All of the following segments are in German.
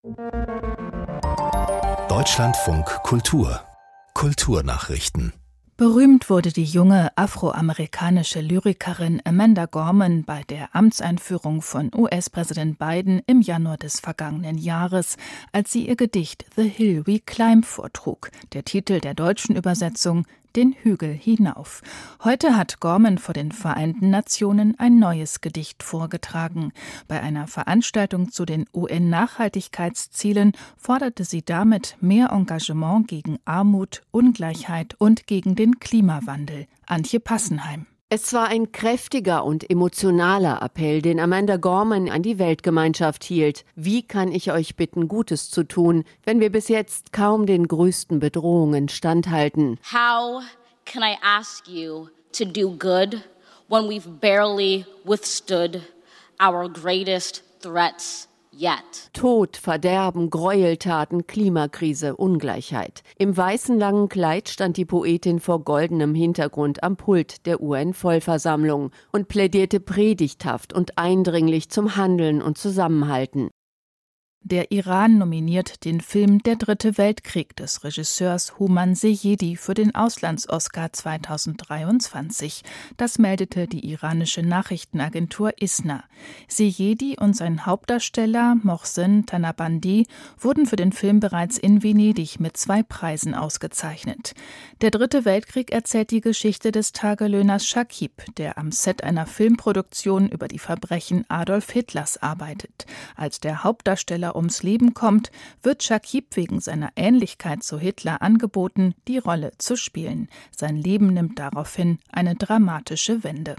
Deutschlandfunk Kultur. Kulturnachrichten. Berühmt wurde die junge afroamerikanische Lyrikerin Amanda Gorman bei der Amtseinführung von US-Präsident Biden im Januar des vergangenen Jahres, als sie ihr Gedicht The Hill We Climb vortrug, der Titel der deutschen Übersetzung Den Hügel hinauf. Heute hat Gorman vor den Vereinten Nationen ein neues Gedicht vorgetragen. Bei einer Veranstaltung zu den UN-Nachhaltigkeitszielen forderte sie damit mehr Engagement gegen Armut, Ungleichheit und gegen den Klimawandel. Antje Passenheim. Es war ein kräftiger und emotionaler Appell, den Amanda Gorman an die Weltgemeinschaft hielt. Wie kann ich euch bitten, Gutes zu tun, wenn wir bis jetzt kaum den größten Bedrohungen standhalten? How can I ask you to do good when we've barely withstood our greatest threats yet? Tod, Verderben, Gräueltaten, Klimakrise, Ungleichheit. Im weißen langen Kleid stand die Poetin vor goldenem Hintergrund am Pult der UN-Vollversammlung und plädierte predigthaft und eindringlich zum Handeln und Zusammenhalten. Der Iran nominiert den Film Der dritte Weltkrieg des Regisseurs Houman Seyedi für den Auslands-Oscar 2023. Das meldete die iranische Nachrichtenagentur ISNA. Seyedi und sein Hauptdarsteller Mohsen Tanabandi wurden für den Film bereits in Venedig mit 2 Preisen ausgezeichnet. Der dritte Weltkrieg erzählt die Geschichte des Tagelöhners Shakib, der am Set einer Filmproduktion über die Verbrechen Adolf Hitlers arbeitet. Als der Hauptdarsteller ums Leben kommt, wird Shakib wegen seiner Ähnlichkeit zu Hitler angeboten, die Rolle zu spielen. Sein Leben nimmt daraufhin eine dramatische Wende.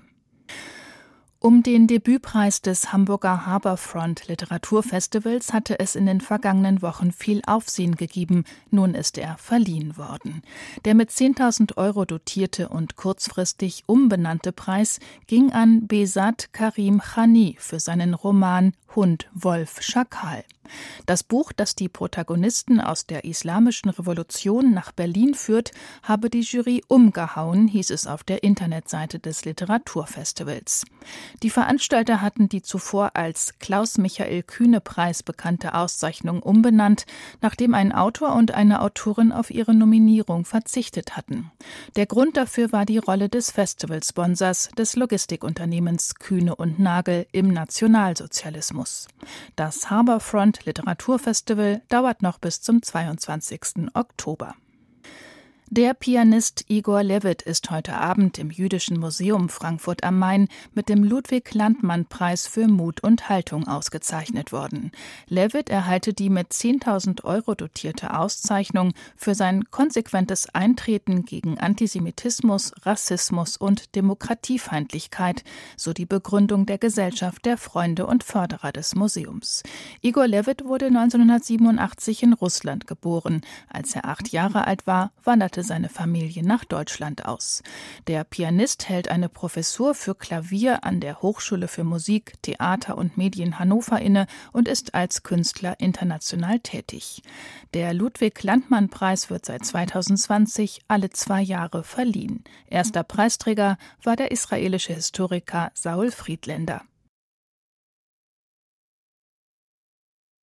Um den Debütpreis des Hamburger Harbourfront Literaturfestivals hatte es in den vergangenen Wochen viel Aufsehen gegeben. Nun ist er verliehen worden. Der mit 10.000 € dotierte und kurzfristig umbenannte Preis ging an Behzad Karim Khani für seinen Roman Hund, Wolf, Schakal. Das Buch, das die Protagonisten aus der Islamischen Revolution nach Berlin führt, habe die Jury umgehauen, hieß es auf der Internetseite des Literaturfestivals. Die Veranstalter hatten die zuvor als Klaus-Michael-Kühne-Preis bekannte Auszeichnung umbenannt, nachdem ein Autor und eine Autorin auf ihre Nominierung verzichtet hatten. Der Grund dafür war die Rolle des Festivalsponsors, des Logistikunternehmens Kühne und Nagel im Nationalsozialismus. Das Harbourfront Literaturfestival dauert noch bis zum 22. Oktober. Der Pianist Igor Levit ist heute Abend im Jüdischen Museum Frankfurt am Main mit dem Ludwig-Landmann-Preis für Mut und Haltung ausgezeichnet worden. Levit erhalte die mit 10.000 € dotierte Auszeichnung für sein konsequentes Eintreten gegen Antisemitismus, Rassismus und Demokratiefeindlichkeit, so die Begründung der Gesellschaft der Freunde und Förderer des Museums. Igor Levit wurde 1987 in Russland geboren. Als er 8 Jahre alt war, wanderte seine Familie nach Deutschland aus. Der Pianist hält eine Professur für Klavier an der Hochschule für Musik, Theater und Medien Hannover inne und ist als Künstler international tätig. Der Ludwig-Landmann-Preis wird seit 2020 alle 2 Jahre verliehen. Erster Preisträger war der israelische Historiker Saul Friedländer.